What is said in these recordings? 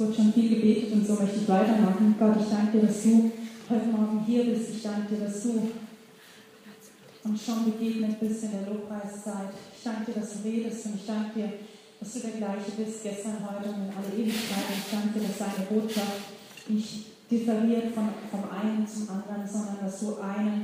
wurde schon viel gebetet und so möchte ich weitermachen. Gott, ich danke dir, dass du heute Morgen hier bist. Ich danke dir, dass du uns schon begegnet bist in der Lobpreiszeit. Ich danke dir, dass du redest und ich danke dir, dass du der gleiche bist, gestern, heute und in alle Ewigkeit. Und ich danke dir, dass deine Botschaft nicht differiert vom einen zum anderen, sondern dass du einen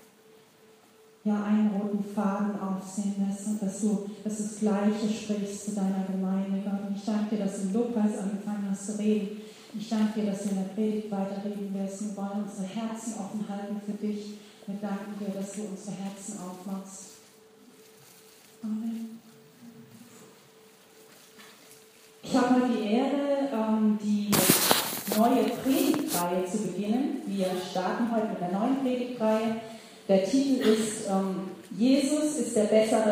roten Faden aufsehen lässt und dass du das Gleiche sprichst zu deiner Gemeinde, Gott. Und ich danke dir, dass du im Lobpreis angefangen hast zu reden. Ich danke dir, dass du in der Predigt weiterreden wirst. Wir wollen unsere Herzen offen halten für dich. Wir danken dir, dass du unsere Herzen aufmachst. Amen. Ich habe heute die Ehre, die neue Predigtreihe zu beginnen. Wir starten heute mit einer neuen Predigtreihe. Der Titel ist Jesus ist der bessere ...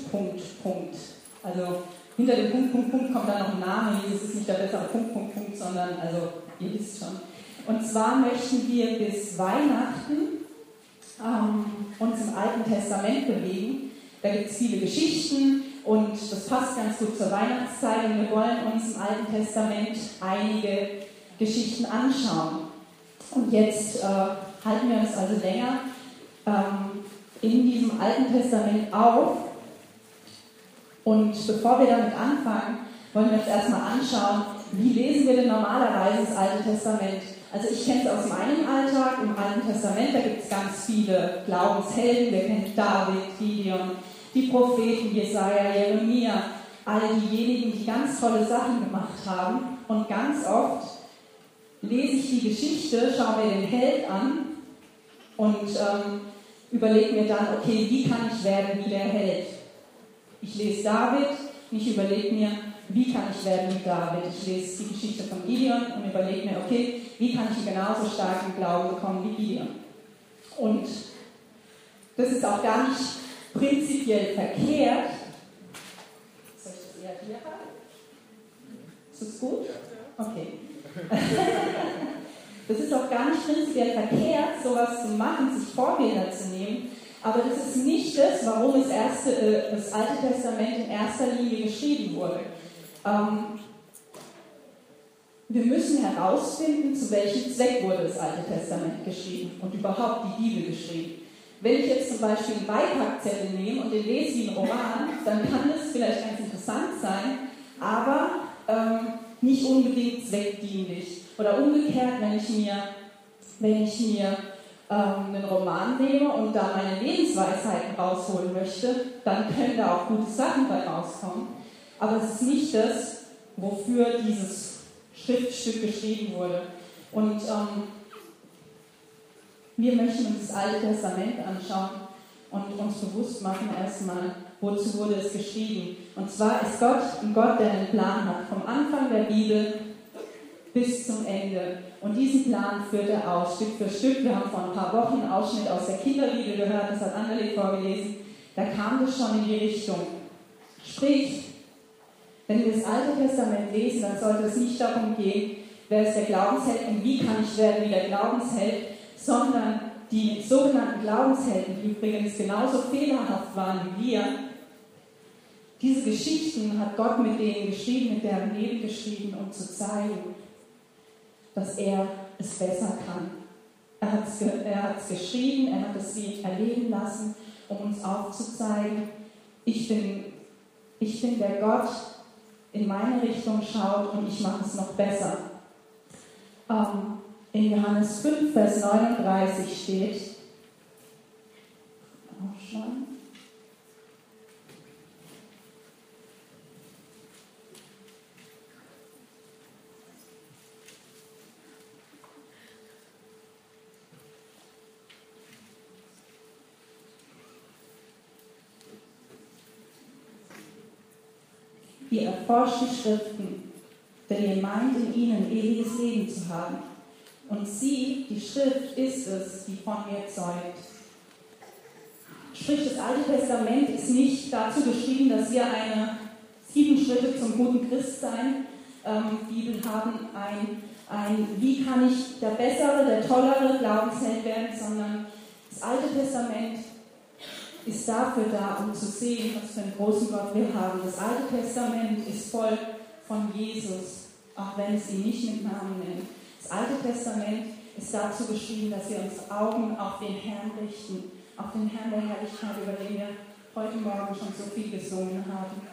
Also hinter dem ... kommt dann noch ein Name. Jesus ist nicht der bessere ... sondern, also ihr wisst schon. Und zwar möchten wir bis Weihnachten uns im Alten Testament bewegen. Da gibt es viele Geschichten und das passt ganz gut zur Weihnachtszeit. Und wir wollen uns im Alten Testament einige Geschichten anschauen. Und jetzt halten wir uns also länger in diesem Alten Testament auf. Und bevor wir damit anfangen, wollen wir uns erstmal anschauen, wie lesen wir denn normalerweise das Alte Testament? Also ich kenne es aus meinem Alltag, im Alten Testament, da gibt es ganz viele Glaubenshelden, wir kennen David, Gideon, die Propheten, Jesaja, Jeremia, all diejenigen, die ganz tolle Sachen gemacht haben. Und ganz oft lese ich die Geschichte, schaue mir den Held an und überlege mir dann, okay, wie kann ich werden wie der Held? Ich lese David und ich überlege mir, wie kann ich werden wie David? Ich lese die Geschichte von Gideon und überlege mir, okay, wie kann ich genauso starken Glauben bekommen wie Gideon? Und das ist auch gar nicht prinzipiell verkehrt. Soll ich das eher hier haben? Ist das gut? Okay. Das ist auch gar nicht prinzipiell verkehrt, sowas zu machen, sich Vorbilder zu nehmen. Aber das ist nicht das, warum das Alte Testament in erster Linie geschrieben wurde. Wir müssen herausfinden, zu welchem Zweck wurde das Alte Testament geschrieben und überhaupt die Bibel geschrieben. Wenn ich jetzt zum Beispiel einen Beipackzettel nehme und den lese wie einen Roman, dann kann das vielleicht ganz interessant sein, aber nicht unbedingt zweckdienlich. Oder umgekehrt, wenn ich mir einen Roman nehme und da meine Lebensweisheiten rausholen möchte, dann können da auch gute Sachen bei rauskommen. Aber es ist nicht das, wofür dieses Schriftstück geschrieben wurde. Und wir möchten uns das Alte Testament anschauen und uns bewusst machen erstmal, wozu wurde es geschrieben. Und zwar ist Gott ein Gott, der einen Plan hat, vom Anfang der Bibel bis zum Ende. Und diesen Plan führt er aus, Stück für Stück. Wir haben vor ein paar Wochen einen Ausschnitt aus der Kinderbibel gehört, das hat Anneli vorgelesen. Da kam das schon in die Richtung. Sprich, wenn wir das Alte Testament lesen, dann sollte es nicht darum gehen, wer ist der Glaubensheld und wie kann ich werden wie der Glaubensheld, sondern die sogenannten Glaubenshelden, die übrigens genauso fehlerhaft waren wie wir, diese Geschichten hat Gott mit denen geschrieben, mit deren Leben geschrieben, um zu zeigen, dass er es besser kann. Er hat es geschrieben, er hat es sie erleben lassen, um uns aufzuzeigen, ich bin der Gott, in meine Richtung schaut und ich mache es noch besser. In Johannes 5, Vers 39 steht, aufschlagen. Ihr erforscht die Schriften, denn ihr meint in ihnen ewiges Leben zu haben. Und sie, die Schrift, ist es, die von mir zeugt. Sprich, das Alte Testament ist nicht dazu geschrieben, dass wir 7 Schritte zum guten Christsein Bibel haben, wie kann ich der bessere, der tollere Glaubensheld werden, sondern das Alte Testament ist dafür da, um zu sehen, was für einen großen Gott wir haben. Das Alte Testament ist voll von Jesus. auch wenn es ihn nicht mit Namen nennt. Das Alte Testament ist dazu geschrieben, dass wir unsere Augen auf den Herrn richten, auf den Herrn der Herrlichkeit, über den wir heute Morgen schon so viel gesungen haben.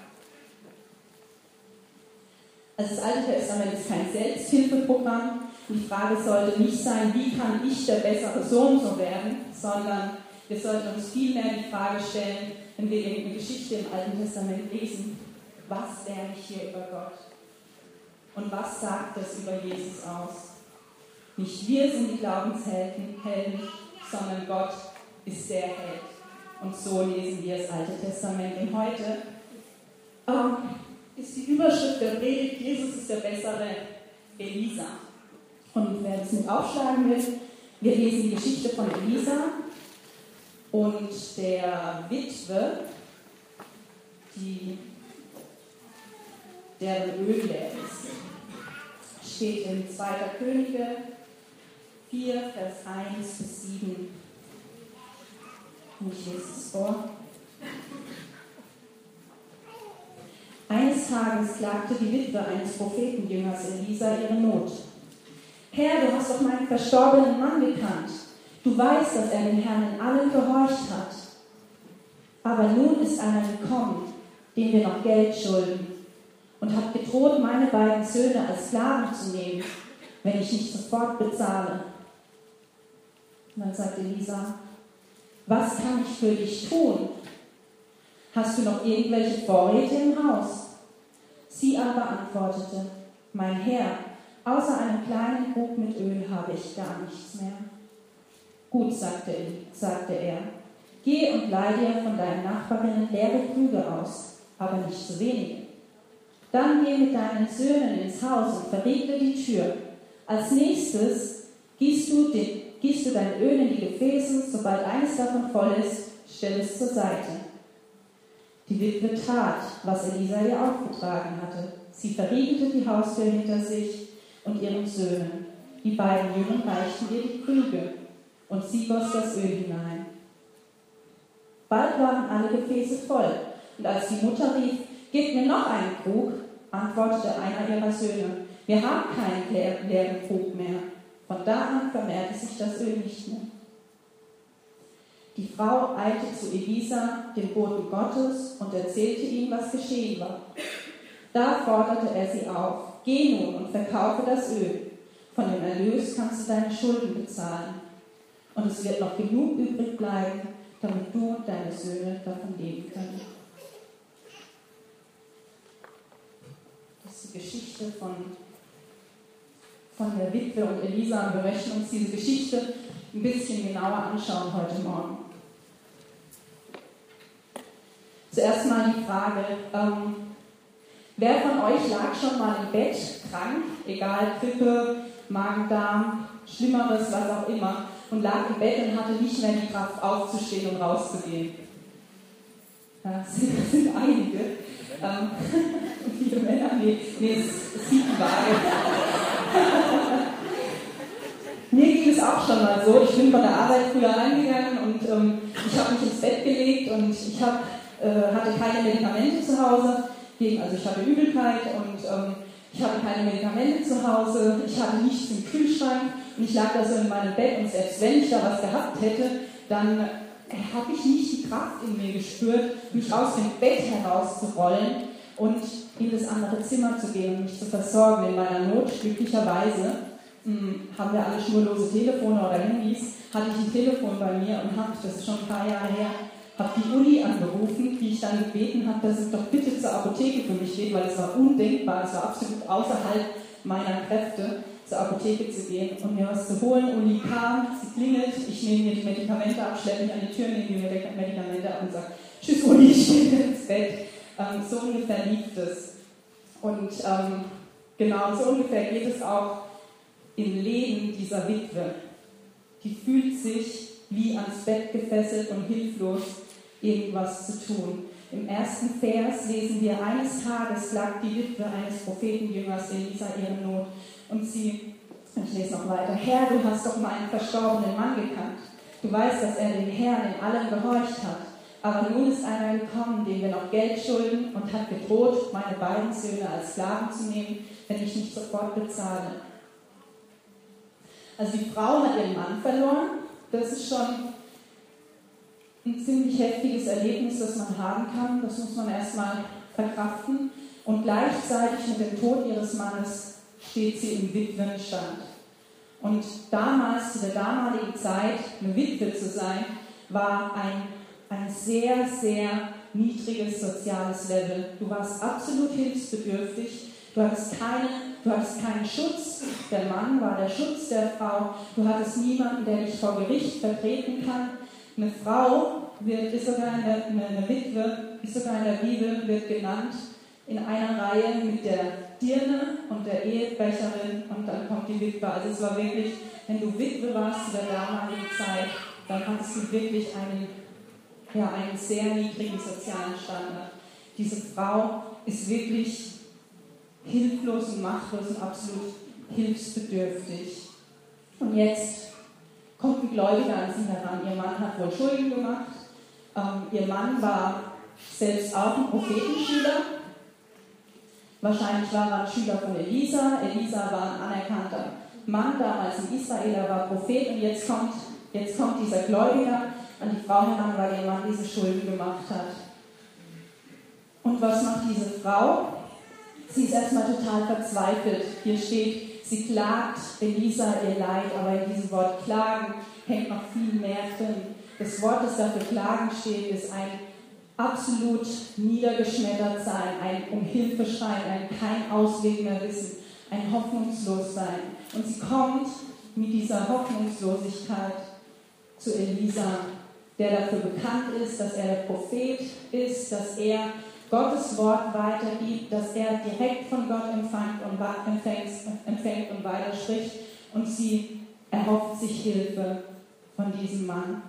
Also das Alte Testament ist kein Selbsthilfeprogramm. Die Frage sollte nicht sein, wie kann ich der bessere Sohn so werden, sondern wir sollten uns vielmehr die Frage stellen, wenn wir irgendeine Geschichte im Alten Testament lesen, was lerne ich hier über Gott? Und was sagt das über Jesus aus? Nicht wir sind die Glaubenshelden, sondern Gott ist der Held. Und so lesen wir das Alte Testament. Und heute ist die Überschrift der Predigt, Jesus ist der bessere Elisa. Und wer das mit aufschlagen will, wir lesen die Geschichte von Elisa und der Witwe, deren Öl leer ist. Steht in 2. Könige 4, Vers 1 bis 7. Und ich lese es vor. Eines Tages klagte die Witwe eines Prophetenjüngers Elisa ihre Not. Herr, du hast doch meinen verstorbenen Mann gekannt. Du weißt, dass er dem Herrn in allem gehorcht hat. Aber nun ist einer gekommen, dem wir noch Geld schulden, und hat gedroht, meine beiden Söhne als Sklaven zu nehmen, wenn ich nicht sofort bezahle. Und dann sagt Elisa, was kann ich für dich tun? Hast du noch irgendwelche Vorräte im Haus? Sie aber antwortete, mein Herr, außer einem kleinen Krug mit Öl habe ich gar nichts mehr. Gut, sagte er, geh und leih dir von deinen Nachbarinnen leere Krüge aus, aber nicht zu wenige. Dann geh mit deinen Söhnen ins Haus und verriegle die Tür. Als nächstes gießt du dein Öl in die Gefäße, sobald eines davon voll ist, stell es zur Seite. Die Witwe tat, was Elisa ihr aufgetragen hatte. Sie verriegelte die Haustür hinter sich und ihren Söhnen. Die beiden Jungen reichten ihr die Krüge, und sie goss das Öl hinein. Bald waren alle Gefäße voll, und als die Mutter rief, gebt mir noch einen Krug, antwortete einer ihrer Söhne, wir haben keinen leeren Krug mehr. Von da an vermehrte sich das Öl nicht mehr. Die Frau eilte zu Elisa, dem Boten Gottes, und erzählte ihm, was geschehen war. Da forderte er sie auf, geh nun und verkaufe das Öl. Von dem Erlös kannst du deine Schulden bezahlen. Und es wird noch genug übrig bleiben, damit du und deine Söhne davon leben können. Das ist die Geschichte von der Witwe und Elisa. Und wir möchten uns diese Geschichte ein bisschen genauer anschauen heute Morgen. Zuerst mal die Frage, wer von euch lag schon mal im Bett, krank, egal, Grippe, Magen-Darm, Schlimmeres, was auch immer, und lag im Bett und hatte nicht mehr die Kraft aufzustehen und rauszugehen? Das sind einige. Viele Männer, es sieht die Waage. Mir ging es auch schon mal so, ich bin von der Arbeit früher reingegangen und ich habe mich ins Bett gelegt und ich hatte keine Medikamente zu Hause, also ich hatte Übelkeit und ich hatte keine Medikamente zu Hause, ich hatte nichts im Kühlschrank und ich lag da so in meinem Bett und selbst wenn ich da was gehabt hätte, dann habe ich nicht die Kraft in mir gespürt, mich aus dem Bett herauszurollen und in das andere Zimmer zu gehen und mich zu versorgen. In meiner Not, glücklicherweise, haben wir alle schnurlose Telefone oder Handys, hatte ich ein Telefon bei mir und habe, das ist schon ein paar Jahre her, habe die Uni angerufen, die ich dann gebeten habe, dass es doch bitte zur Apotheke für mich geht, weil es war undenkbar, es war absolut außerhalb meiner Kräfte, zur Apotheke zu gehen und mir was zu holen. Uni kam, sie klingelt, ich nehme mir die Medikamente ab, schleppe mich an die Tür, nehme mir die Medikamente ab und sage, tschüss Uni, ich gehe ins Bett. So ungefähr lief es. Und genau so ungefähr geht es auch im Leben dieser Witwe. Die fühlt sich wie ans Bett gefesselt und hilflos, irgendwas zu tun. Im ersten Vers lesen wir, eines Tages lag die Witwe eines Prophetenjüngers Elisa ihre Not. Und ich lese noch weiter, Herr, du hast doch meinen verstorbenen Mann gekannt. Du weißt, dass er dem Herrn in allem gehorcht hat. Aber nun ist einer gekommen, dem wir noch Geld schulden und hat gedroht, meine beiden Söhne als Sklaven zu nehmen, wenn ich nicht sofort bezahle. Also die Frau hat ihren Mann verloren. Das ist schon ein ziemlich heftiges Erlebnis, das man haben kann. Das muss man erstmal verkraften. Und gleichzeitig mit dem Tod ihres Mannes steht sie im Witwenstand. Und damals, zu der damaligen Zeit, eine Witwe zu sein, war ein sehr, sehr niedriges soziales Level. Du warst absolut hilfsbedürftig, du hattest keinen Schutz. Der Mann war der Schutz der Frau. Du hattest niemanden, der dich vor Gericht vertreten kann. Eine Frau eine Witwe, ist sogar in der Bibel, wird genannt in einer Reihe mit der Dirne und der Ehebecherin und dann kommt die Witwe. Also es war wirklich, wenn du Witwe warst zu der damaligen Zeit, dann hattest du wirklich einen sehr niedrigen sozialen Standard. Diese Frau ist wirklich hilflos und machtlos und absolut hilfsbedürftig. Und jetzt kommt ein Gläubiger an sie heran. Ihr Mann hat wohl Schulden gemacht. Ihr Mann war selbst auch ein Prophetenschüler. Wahrscheinlich war er ein Schüler von Elisa. Elisa war ein anerkannter Mann, damals ein Israeler, war Prophet. Und jetzt kommt dieser Gläubiger an die Frau heran, weil ihr Mann diese Schulden gemacht hat. Und was macht diese Frau? Sie ist erstmal total verzweifelt. Hier steht, sie klagt Elisa ihr Leid, aber in diesem Wort klagen hängt noch viel mehr drin. Das Wort, das dafür klagen steht, ist ein absolut niedergeschmettert sein, ein um Hilfe schreien, ein kein Ausweg mehr wissen, ein hoffnungslos sein. Und sie kommt mit dieser Hoffnungslosigkeit zu Elisa, der dafür bekannt ist, dass er der Prophet ist, dass er Gottes Wort weitergibt, dass er direkt von Gott empfängt und weiter spricht. Und sie erhofft sich Hilfe von diesem Mann.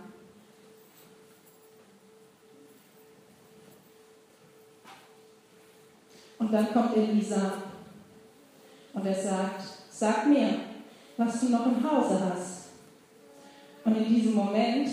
Und dann kommt Elisa und er sagt, sag mir, was du noch im Hause hast. Und in diesem Moment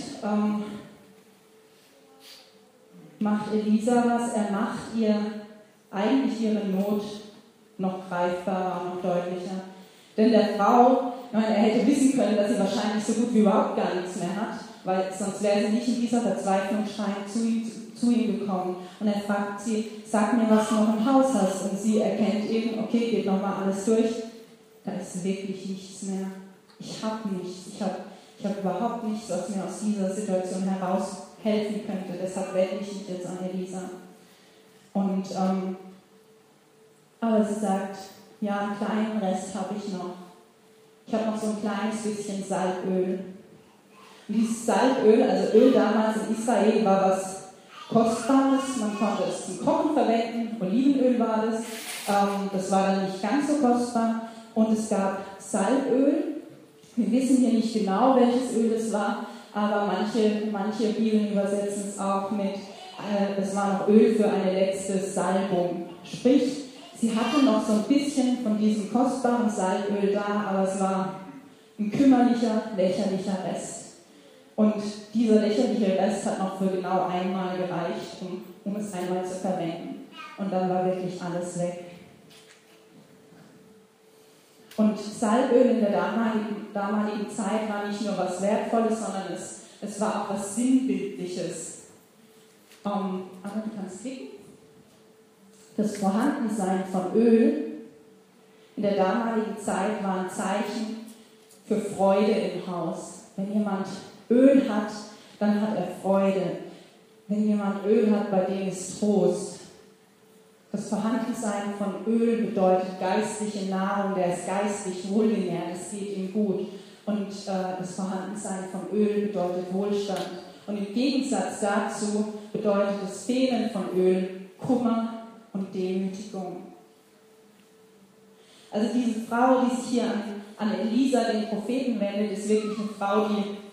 macht Elisa was, er macht ihr eigentlich ihre Not noch greifbarer, noch deutlicher. Denn der Frau, er hätte wissen können, dass sie wahrscheinlich so gut wie überhaupt gar nichts mehr hat, weil sonst wäre sie nicht in dieser Verzweiflung zu ihm gekommen. Und er fragt sie, sag mir, was du noch im Haus hast. Und sie erkennt eben, okay, geht nochmal alles durch. Da ist wirklich nichts mehr. Ich habe nichts. Ich hab überhaupt nichts, was mir aus dieser Situation heraus helfen könnte. Deshalb wende ich mich jetzt an Elisa. Und, aber sie sagt, ja, einen kleinen Rest habe ich noch. Ich habe noch so ein kleines bisschen Salböl. Und dieses Salböl, also Öl damals in Israel, war was Kostbares. Man konnte es zum Kochen verwenden. Olivenöl war das. Das war dann nicht ganz so kostbar. Und es gab Salböl. Wir wissen hier nicht genau, welches Öl das war, aber manche Bibeln übersetzen es auch mit, es war noch Öl für eine letzte Salbung. Sprich, sie hatte noch so ein bisschen von diesem kostbaren Salböl da, aber es war ein kümmerlicher, lächerlicher Rest. Und dieser lächerliche Rest hat noch für genau einmal gereicht, um es einmal zu verwenden. Und dann war wirklich alles weg. Und Salböl in der damaligen Zeit war nicht nur was Wertvolles, sondern es war auch was Sinnbildliches. Anna, du kannst klicken. Das Vorhandensein von Öl in der damaligen Zeit war ein Zeichen für Freude im Haus. Wenn jemand Öl hat, dann hat er Freude. Wenn jemand Öl hat, bei dem ist Trost. Das Vorhandensein von Öl bedeutet geistliche Nahrung, der ist geistlich wohlgenährt, es geht ihm gut. Und das Vorhandensein von Öl bedeutet Wohlstand. Und im Gegensatz dazu bedeutet das Fehlen von Öl Kummer und Demütigung. Also diese Frau, die sich hier an Elisa, den Propheten, wendet, ist wirklich eine Frau,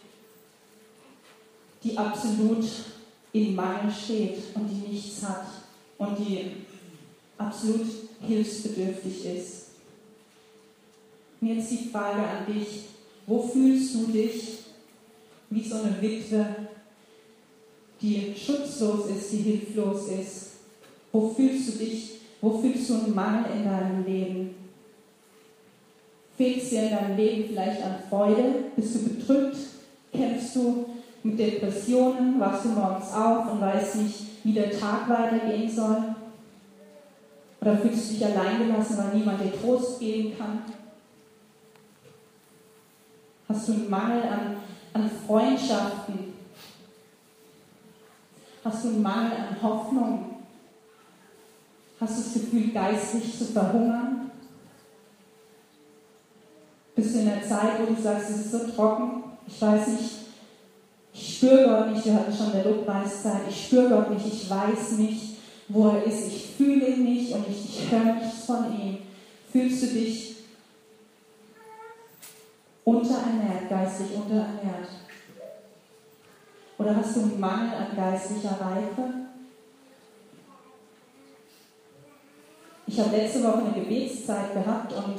die absolut in Mangel steht und die nichts hat und die absolut hilfsbedürftig ist. Und jetzt die Frage an dich, wo fühlst du dich wie so eine Witwe, die schutzlos ist, die hilflos ist? Wo fühlst du dich, wo fühlst du einen Mangel in deinem Leben? Fehlt es dir in deinem Leben vielleicht an Freude? Bist du bedrückt? Kämpfst du mit Depressionen? Wachst du morgens auf und weißt nicht, wie der Tag weitergehen soll? Oder fühlst du dich alleingelassen, weil niemand dir Trost geben kann? Hast du einen Mangel an Freundschaften? Hast du einen Mangel an Hoffnung? Hast du das Gefühl, geistlich zu verhungern? Bist du in der Zeit, wo du sagst, es ist so trocken? Ich weiß nicht, ich spüre Gott nicht, wir hatten schon der Lobpreiszeit, ich spüre Gott nicht, ich weiß nicht, wo er ist, ich fühle ihn nicht und ich höre nichts von ihm. Fühlst du dich unterernährt, geistlich unterernährt? Oder hast du einen Mangel an geistlicher Reife? Ich habe letzte Woche eine Gebetszeit gehabt und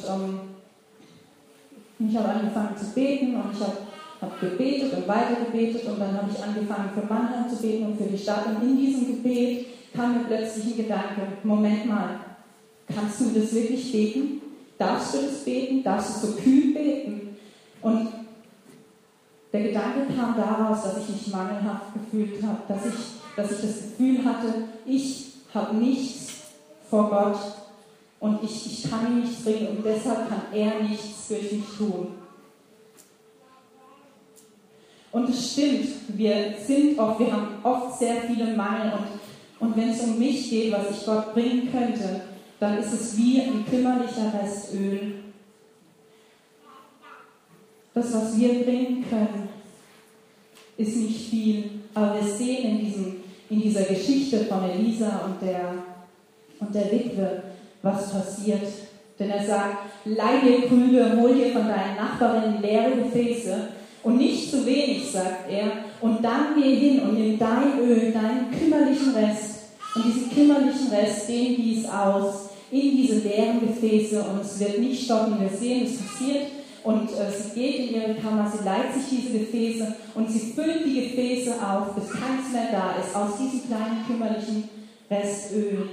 ich habe angefangen zu beten und ich habe gebetet und weiter gebetet und dann habe ich angefangen für Mannheim zu beten und für die Stadt. Und in diesem Gebet kam mir plötzlich ein Gedanke, Moment mal, kannst du das wirklich beten? Darfst du das beten? Darfst du so kühl beten? Und der Gedanke kam daraus, dass ich mich mangelhaft gefühlt habe, dass ich das Gefühl hatte, ich habe nichts vor Gott und ich kann ihm nichts bringen und deshalb kann er nichts durch mich tun. Und es stimmt, wir haben oft sehr viele Mangel und wenn es um mich geht, was ich Gott bringen könnte, dann ist es wie ein kümmerlicher Rest Öl. Das, was wir bringen können, ist nicht viel, aber wir sehen in dieser Geschichte von Elisa und der Witwe, was passiert. Denn er sagt, leih dir Krüge, hol dir von deinen Nachbarinnen leere Gefäße und nicht zu wenig, sagt er, und dann geh hin und nimm dein Öl, deinen kümmerlichen Rest und diesen kümmerlichen Rest, den gieß aus in diese leeren Gefäße und es wird nicht stoppen. Wir sehen, es passiert. Und sie geht in ihre Kammer, sie leiht sich diese Gefäße und sie füllt die Gefäße auf, bis keins mehr da ist, aus diesem kleinen kümmerlichen Restöl.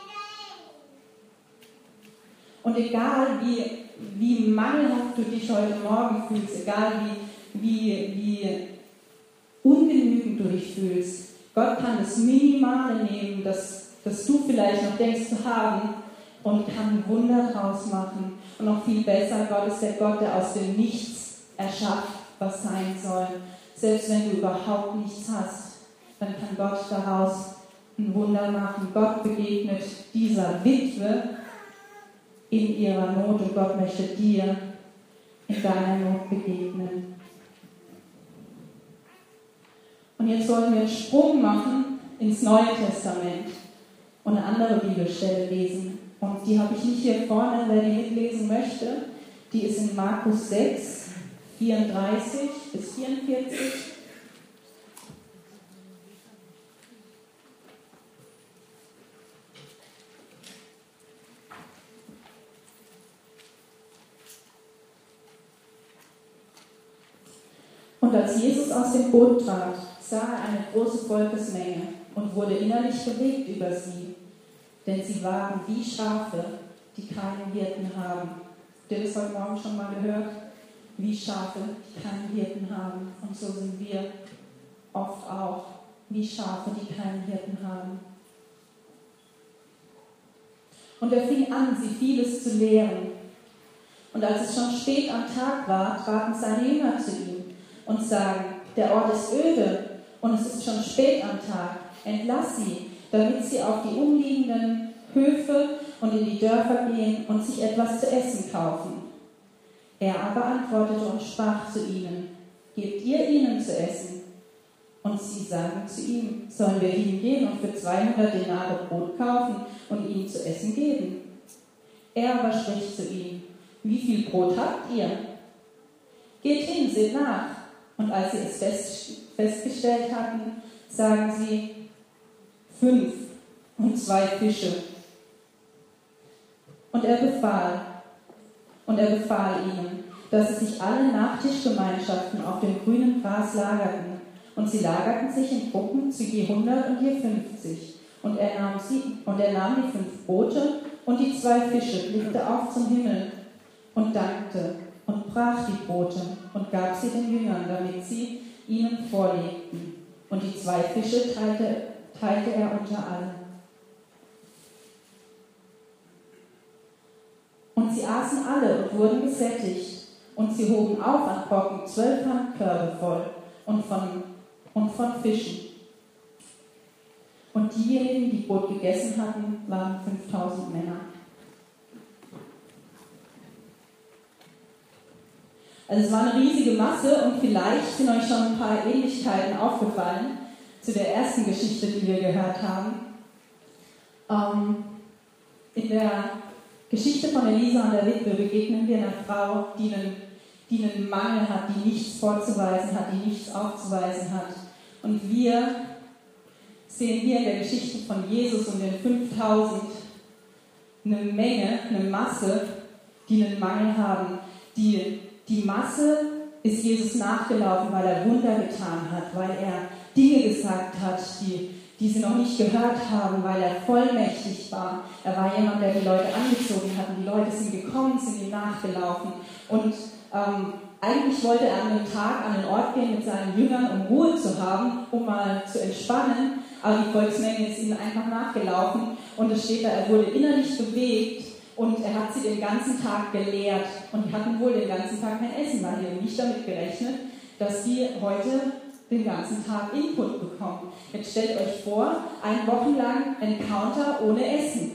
Und egal wie mangelhaft du dich heute Morgen fühlst, egal wie ungenügend du dich fühlst, Gott kann das Minimale nehmen, das du vielleicht noch denkst zu haben, und kann ein Wunder draus machen. Und noch viel besser, Gott ist der Gott, der aus dem Nichts erschafft, was sein soll. Selbst wenn du überhaupt nichts hast, dann kann Gott daraus ein Wunder machen. Gott begegnet dieser Witwe in ihrer Not und Gott möchte dir in deiner Not begegnen. Und jetzt wollen wir einen Sprung machen ins Neue Testament und eine andere Bibelstelle lesen. Und die habe ich nicht hier vorne, wer die mitlesen möchte. Die ist in Markus 6, 34 bis 44. Und als Jesus aus dem Boot trat, sah er eine große Volksmenge und wurde innerlich bewegt über sie. Denn sie waren wie Schafe, die keinen Hirten haben. Habt ihr das heute Morgen schon mal gehört? Wie Schafe, die keinen Hirten haben. Und so sind wir oft auch wie Schafe, die keinen Hirten haben. Und er fing an, sie vieles zu lehren. Und als es schon spät am Tag war, traten seine Jünger zu ihm und sagen, der Ort ist öde und es ist schon spät am Tag, entlass sie, damit sie auf die umliegenden Höfe und in die Dörfer gehen und sich etwas zu essen kaufen. Er aber antwortete und sprach zu ihnen, gebt ihr ihnen zu essen? Und sie sagen zu ihm, sollen wir hingehen und für 200 Denare Brot kaufen und ihnen zu essen geben? Er aber spricht zu ihnen, wie viel Brot habt ihr? Geht hin, seht nach. Und als sie es festgestellt hatten, sagen sie, 5 und 2 Fische. Und er befahl ihnen, dass sie sich alle Nachtischgemeinschaften auf dem grünen Gras lagerten Und sie lagerten sich in Gruppen zu je 100 und je 50. Und er nahm die 5 Brote und die 2 Fische, blickte auf zum Himmel und dankte und brach die Brote und gab sie den Jüngern, damit sie ihnen vorlegten. Und die 2 Fische teilte er unter alle. Und sie aßen alle und wurden gesättigt. Und sie hoben auf an Brocken 12 Handkörbe voll und von Fischen. Und diejenigen, die Brot gegessen hatten, waren 5000 Männer. Also es war eine riesige Masse und vielleicht sind euch schon ein paar Ähnlichkeiten aufgefallen zu der ersten Geschichte, die wir gehört haben. In der Geschichte von Elisa und der Witwe begegnen wir einer Frau, die einen Mangel hat, die nichts vorzuweisen hat, die nichts aufzuweisen hat. Und wir sehen hier in der Geschichte von Jesus und den 5000 eine Menge, eine Masse, die einen Mangel haben. Die Masse ist Jesus nachgelaufen, weil er Wunder getan hat, weil er Dinge gesagt hat, die sie noch nicht gehört haben, weil er vollmächtig war. Er war jemand, der die Leute angezogen hat und die Leute sind gekommen, sind ihm nachgelaufen. Und eigentlich wollte er an einem Tag an den Ort gehen mit seinen Jüngern, um Ruhe zu haben, um mal zu entspannen, aber die Volksmenge ist ihnen einfach nachgelaufen und es steht da, er wurde innerlich bewegt und er hat sie den ganzen Tag gelehrt und die hatten wohl den ganzen Tag kein Essen, weil die haben nicht damit gerechnet, dass sie heute den ganzen Tag Input bekommen. Jetzt stellt euch vor, 1 Woche lang Encounter ohne Essen.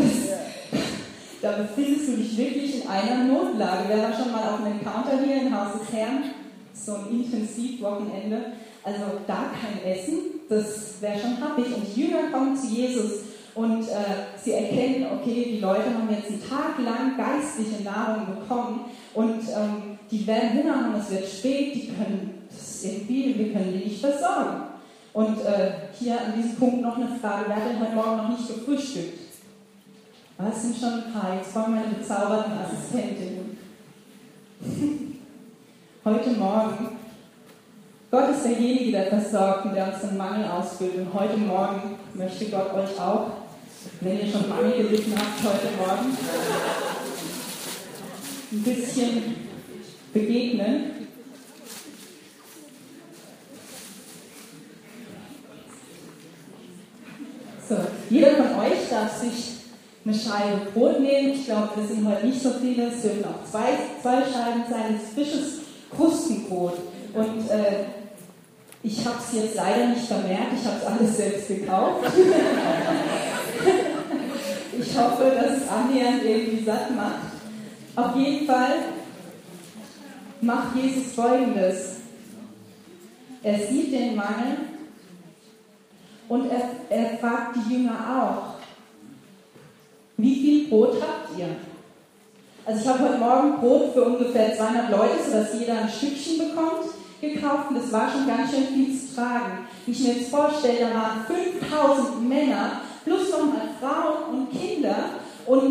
Da befindest du dich wirklich in einer Notlage. Wer war schon mal auf einem Encounter hier im Haus des Herrn? So ein Intensivwochenende. Also da kein Essen, das wäre schon happig. Und die Jünger kommen zu Jesus und sie erkennen, okay, die Leute haben jetzt einen Tag lang geistliche Nahrung bekommen und die werden Hunger haben, es wird spät, wir können die nicht versorgen. Und hier an diesem Punkt noch eine Frage, wer hat denn heute Morgen noch nicht gefrühstückt? Das sind schon ein paar, jetzt kommen meine bezauberten Assistentinnen. Heute Morgen, Gott ist derjenige, der versorgt und der uns den Mangel ausfüllt. Und heute Morgen möchte Gott euch auch, wenn ihr schon Mangel gelitten habt, heute Morgen ein bisschen begegnen. So, jeder von euch darf sich eine Scheibe Brot nehmen. Ich glaube, wir sind heute nicht so viele. Es dürfen auch zwei Scheiben sein. Das frisches Krustenbrot. Und ich habe es jetzt leider nicht vermerkt. Ich habe es alles selbst gekauft. Ich hoffe, dass es annähernd irgendwie satt macht. Auf jeden Fall macht Jesus Folgendes. Er sieht den Mangel und er fragt die Jünger auch, wie viel Brot habt ihr? Also ich habe heute Morgen Brot für ungefähr 200 Leute, sodass jeder ein Stückchen bekommt, gekauft. Und das war schon ganz schön viel zu tragen. Wie ich mir jetzt vorstelle, da waren 5000 Männer, plus nochmal Frauen und Kinder. Und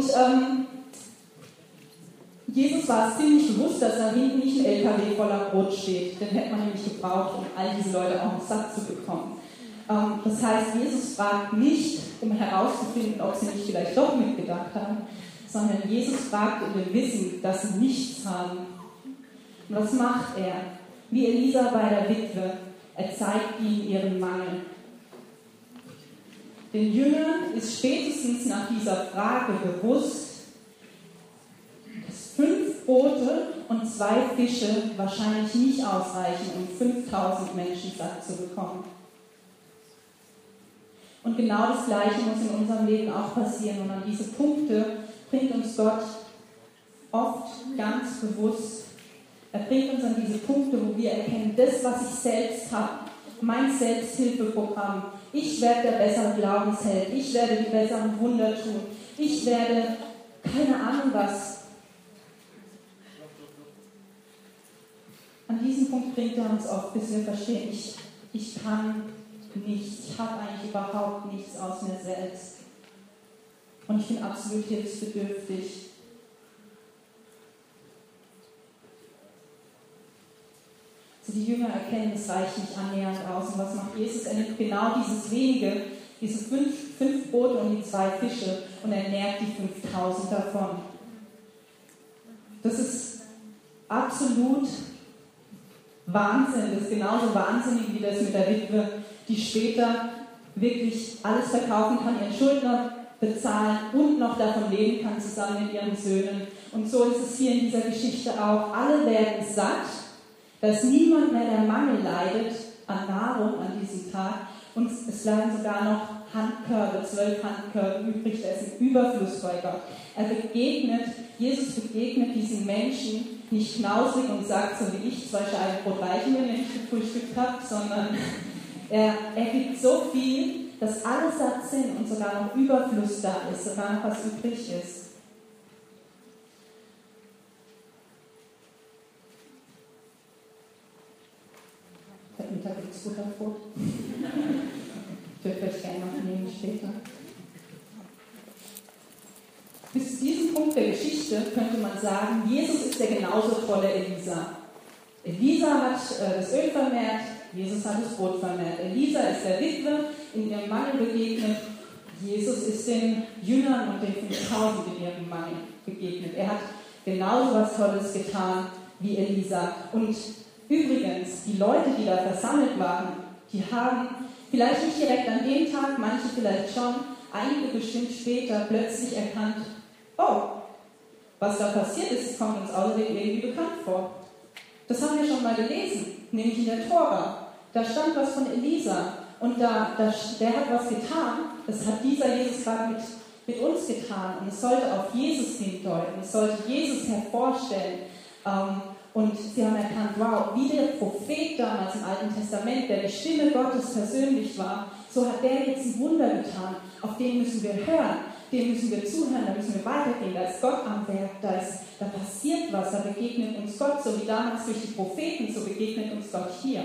Jesus war es ziemlich bewusst, dass da hinten nicht ein LKW voller Brot steht. Den hätte man nämlich gebraucht, um all diese Leute auch noch satt zu bekommen. Das heißt, Jesus fragt nicht, um herauszufinden, ob sie nicht vielleicht doch mitgedacht haben, sondern Jesus fragt in dem Wissen, dass sie nichts haben. Und was macht er? Wie Elisa bei der Witwe. Er zeigt ihnen ihren Mangel. Den Jüngern ist spätestens nach dieser Frage bewusst, dass 5 Brote und 2 Fische wahrscheinlich nicht ausreichen, um 5000 Menschen satt zu bekommen. Und genau das Gleiche muss in unserem Leben auch passieren. Und an diese Punkte bringt uns Gott oft ganz bewusst. Er bringt uns an diese Punkte, wo wir erkennen, das, was ich selbst habe, mein Selbsthilfeprogramm, ich werde der bessere Glaubensheld, ich werde die besseren Wunder tun, ich werde keine Ahnung was. An diesem Punkt bringt er uns oft, bis wir verstehen, ich kann nichts, ich habe eigentlich überhaupt nichts aus mir selbst. Und ich bin absolut hilfsbedürftig. So, die Jünger erkennen, es reicht nicht annähernd aus. Und was macht Jesus? Er nimmt genau dieses wenige, diese fünf Brote und die 2 Fische und ernährt die 5000 davon. Das ist absolut Wahnsinn. Das ist genauso wahnsinnig wie das mit der Witwe, die später wirklich alles verkaufen kann, ihren Schuldner bezahlen und noch davon leben kann, zusammen mit ihren Söhnen. Und so ist es hier in dieser Geschichte auch. Alle werden satt, dass niemand mehr der Mangel leidet an Nahrung an diesem Tag. Und es bleiben sogar noch Handkörbe, 12 Handkörbe übrig, da ist ein Überfluss bei Gott. Jesus begegnet diesen Menschen nicht knausrig und sagt, so wie ich, 2 Scheiben Brot reichen mir, wenn ich gefrühstückt habe, sondern er gibt so viel, dass alle satt sind und sogar noch Überfluss da ist, sogar noch was übrig ist. Heute Mittag gibt es Butterbrot. Dürft ihr euch gerne noch nehmen später. Bis zu diesem Punkt der Geschichte könnte man sagen, Jesus ist der genauso tolle Elisa. Elisa hat das Öl vermehrt, Jesus hat das Brot vermehrt. Elisa ist der Witwe in ihrem Mangel begegnet. Jesus ist den Jüngern und den 5000 in ihrem Mangel begegnet. Er hat genauso was Tolles getan wie Elisa. Und übrigens, die Leute, die da versammelt waren, die haben vielleicht nicht direkt an dem Tag, manche vielleicht schon, einige bestimmt später plötzlich erkannt, oh, was da passiert ist, kommt uns außerdem irgendwie bekannt vor. Das haben wir schon mal gelesen, nämlich in der Tora. Da stand was von Elisa und der hat was getan. Das hat dieser Jesus gerade mit uns getan und es sollte auf Jesus hindeuten, es sollte Jesus hervorstellen. Und sie haben erkannt, wow, wie der Prophet damals im Alten Testament, der die Stimme Gottes persönlich war, so hat der jetzt ein Wunder getan. Auf den müssen wir hören, dem müssen wir zuhören, da müssen wir weitergehen. Da ist Gott am Werk, da passiert was, da begegnet uns Gott, so wie damals durch die Propheten, so begegnet uns Gott hier.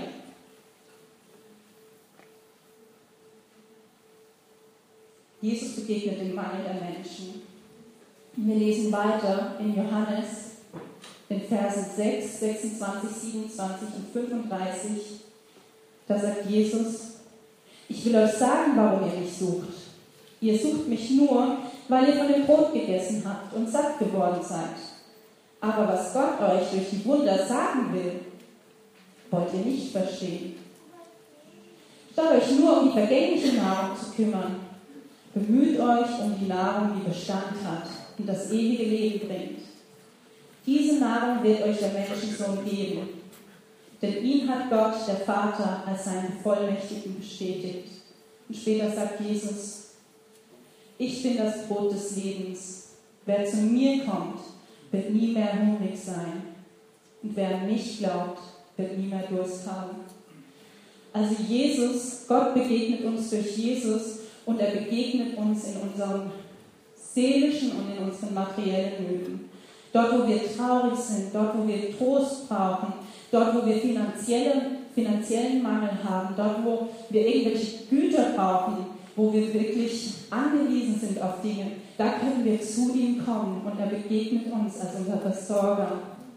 Jesus begegnet dem Mangel der Menschen. Wir lesen weiter in Johannes, in Versen 6, 26, 27 und 35, da sagt Jesus, ich will euch sagen, warum ihr mich sucht. Ihr sucht mich nur, weil ihr von dem Brot gegessen habt und satt geworden seid. Aber was Gott euch durch die Wunder sagen will, wollt ihr nicht verstehen. Statt euch nur um die vergängliche Nahrung zu kümmern, bemüht euch um die Nahrung, die Bestand hat und das ewige Leben bringt. Diese Nahrung wird euch der Menschensohn geben, denn ihn hat Gott, der Vater, als seinen Bevollmächtigten bestätigt. Und später sagt Jesus, ich bin das Brot des Lebens. Wer zu mir kommt, wird nie mehr hungrig sein. Und wer an mich glaubt, wird nie mehr Durst haben. Also Gott begegnet uns durch Jesus und er begegnet uns in unserem seelischen und in unseren materiellen Nöten. Dort, wo wir traurig sind, dort, wo wir Trost brauchen, dort, wo wir finanziellen Mangel haben, dort, wo wir irgendwelche Güter brauchen, wo wir wirklich angewiesen sind auf Dinge, da können wir zu ihm kommen und er begegnet uns als unser Versorger.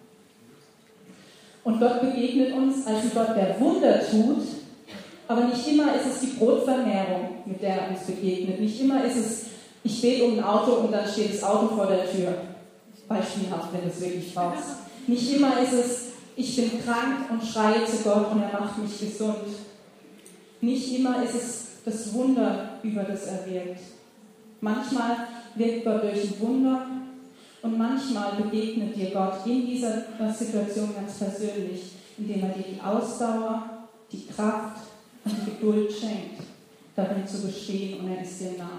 Und Gott begegnet uns als ein Gott, der Wunder tut, aber nicht immer ist es die Brotvermehrung, mit der er uns begegnet. Nicht immer ist es, ich bete um ein Auto und dann steht das Auto vor der Tür. Beispielhaft, wenn du es wirklich brauchst. Nicht immer ist es, ich bin krank und schreie zu Gott und er macht mich gesund. Nicht immer ist es das Wunder, über das er wirkt. Manchmal wirkt Gott durch ein Wunder und manchmal begegnet dir Gott in dieser Situation ganz persönlich, indem er dir die Ausdauer, die Kraft und die Geduld schenkt, darin zu bestehen und er ist dir nah.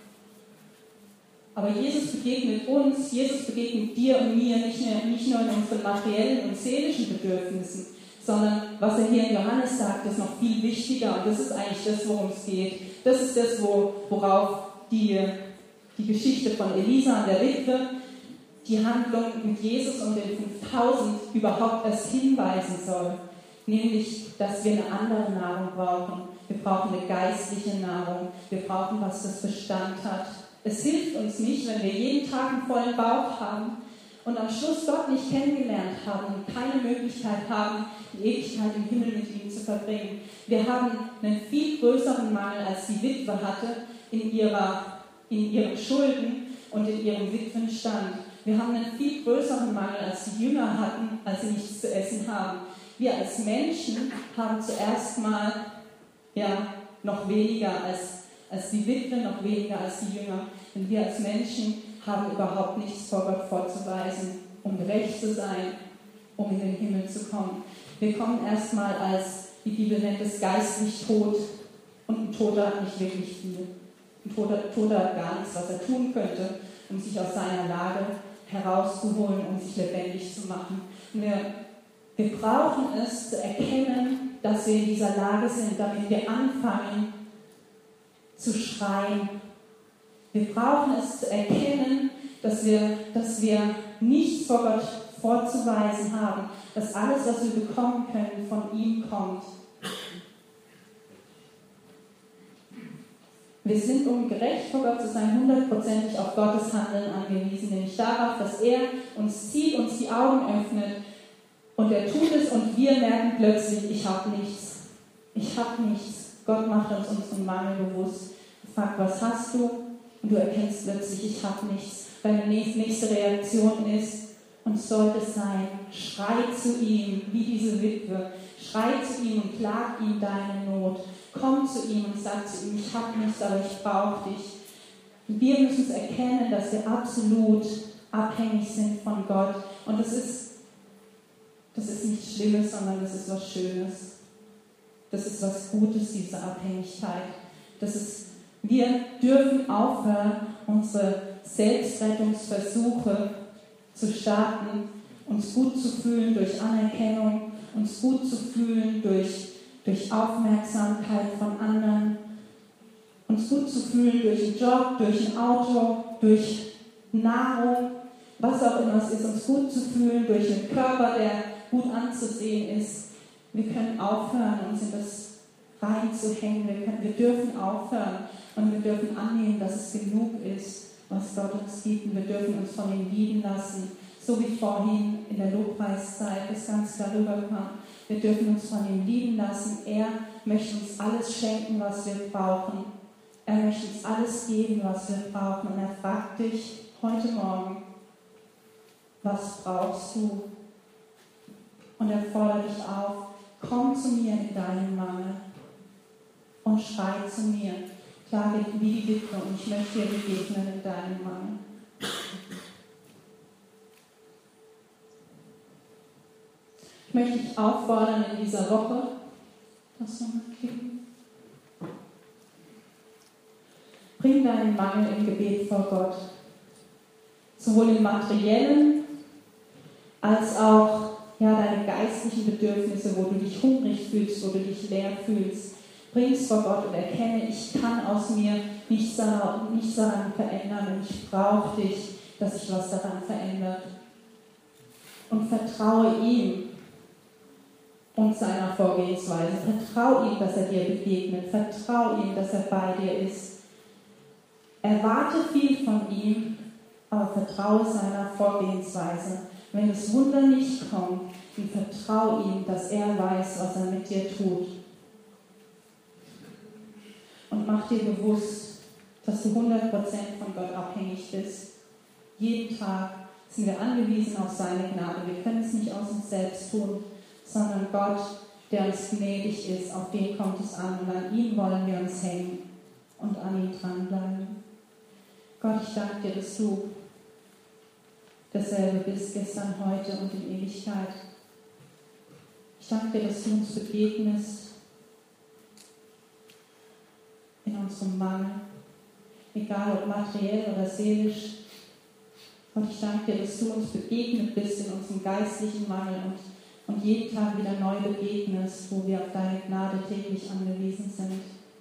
Aber Jesus begegnet uns, Jesus begegnet dir und mir nicht nur in unseren materiellen und seelischen Bedürfnissen, sondern was er hier in Johannes sagt, ist noch viel wichtiger und das ist eigentlich das, worum es geht. Das ist das, worauf die Geschichte von Elisa und der Witwe, die Handlung mit Jesus und den 5000 überhaupt erst hinweisen soll. Nämlich, dass wir eine andere Nahrung brauchen. Wir brauchen eine geistliche Nahrung. Wir brauchen was, das Bestand hat. Es hilft uns nicht, wenn wir jeden Tag einen vollen Bauch haben und am Schluss Gott nicht kennengelernt haben und keine Möglichkeit haben, die Ewigkeit im Himmel mit ihm zu verbringen. Wir haben einen viel größeren Mangel, als die Witwe hatte in ihren Schulden und in ihrem Witwenstand. Wir haben einen viel größeren Mangel, als die Jünger hatten, als sie nichts zu essen haben. Wir als Menschen haben zuerst mal noch weniger als die Witwe, noch weniger als die Jünger. Denn wir als Menschen haben überhaupt nichts vor Gott vorzuweisen, um gerecht zu sein, um in den Himmel zu kommen. Wir kommen erstmal als, die Bibel nennt es, geistlich tot, und ein Toter hat nicht wirklich viel. Ein Toter hat gar nichts, was er tun könnte, um sich aus seiner Lage herauszuholen, um sich lebendig zu machen. Und wir brauchen es zu erkennen, dass wir in dieser Lage sind, damit wir anfangen zu schreien. Wir brauchen es zu erkennen, dass wir nichts vor Gott vorzuweisen haben, dass alles, was wir bekommen können, von ihm kommt. Wir sind, um gerecht vor Gott zu sein, 100% auf Gottes Handeln angewiesen, nämlich darauf, dass er uns zieht, uns die Augen öffnet, und er tut es und wir merken plötzlich, ich habe nichts. Ich habe nichts. Gott macht uns unseren Mangel bewusst. Er fragt, was hast du? Und du erkennst plötzlich, ich habe nichts. Deine nächste Reaktion ist, und sollte es sein, schrei zu ihm, wie diese Witwe. Schrei zu ihm und klag ihm deine Not. Komm zu ihm und sag zu ihm, ich habe nichts, aber ich brauche dich. Und wir müssen es erkennen, dass wir absolut abhängig sind von Gott. Und das ist nichts Schlimmes, sondern das ist was Schönes. Das ist was Gutes, diese Abhängigkeit. Wir dürfen aufhören, unsere Selbstrettungsversuche zu starten, uns gut zu fühlen durch Anerkennung, uns gut zu fühlen durch Aufmerksamkeit von anderen, uns gut zu fühlen durch einen Job, durch ein Auto, durch Nahrung, was auch immer es ist, uns gut zu fühlen durch einen Körper, der gut anzusehen ist. Wir können aufhören, uns in das reinzuhängen. Wir dürfen aufhören und wir dürfen annehmen, dass es genug ist, was Gott uns gibt. Und wir dürfen uns von ihm lieben lassen, so wie vorhin in der Lobpreiszeit das ganz darüber kam. Wir dürfen uns von ihm lieben lassen. Er möchte uns alles schenken, was wir brauchen. Er möchte uns alles geben, was wir brauchen. Und er fragt dich heute Morgen, was brauchst du? Und er fordert dich auf, komm zu mir in deinem Mangel und schrei zu mir. Klage wie die Witwe und ich möchte dir begegnen in deinem Mangel. Ich möchte dich auffordern in dieser Woche, bring deinen Mangel im Gebet vor Gott. Sowohl im Materiellen als auch deine geistlichen Bedürfnisse, wo du dich hungrig fühlst, wo du dich leer fühlst. Bring es vor Gott und erkenne, ich kann aus mir nichts daran verändern und ich brauche dich, dass sich was daran verändert. Und vertraue ihm und seiner Vorgehensweise. Vertraue ihm, dass er dir begegnet. Vertraue ihm, dass er bei dir ist. Erwarte viel von ihm, aber vertraue seiner Vorgehensweise. Wenn das Wunder nicht kommt, dann vertraue ihm, dass er weiß, was er mit dir tut. Und mach dir bewusst, dass du 100% von Gott abhängig bist. Jeden Tag sind wir angewiesen auf seine Gnade. Wir können es nicht aus uns selbst tun, sondern Gott, der uns gnädig ist, auf den kommt es an. Und an ihm wollen wir uns hängen und an ihm dranbleiben. Gott, ich danke dir, dass du dasselbe bist, gestern, heute und in Ewigkeit. Ich danke dir, dass du uns begegnest in unserem Mangel, egal ob materiell oder seelisch. Und ich danke dir, dass du uns begegnet bist in unserem geistlichen Mangel und jeden Tag wieder neu begegnest, wo wir auf deine Gnade täglich angewiesen sind.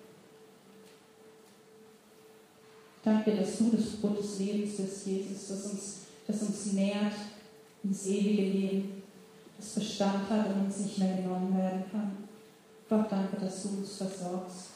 Ich danke dir, dass du das Brot des Lebens bist, Jesus, das uns nährt ins ewige Leben, das Bestand hat und uns nicht mehr genommen werden kann. Gott, danke, dass du uns versorgst.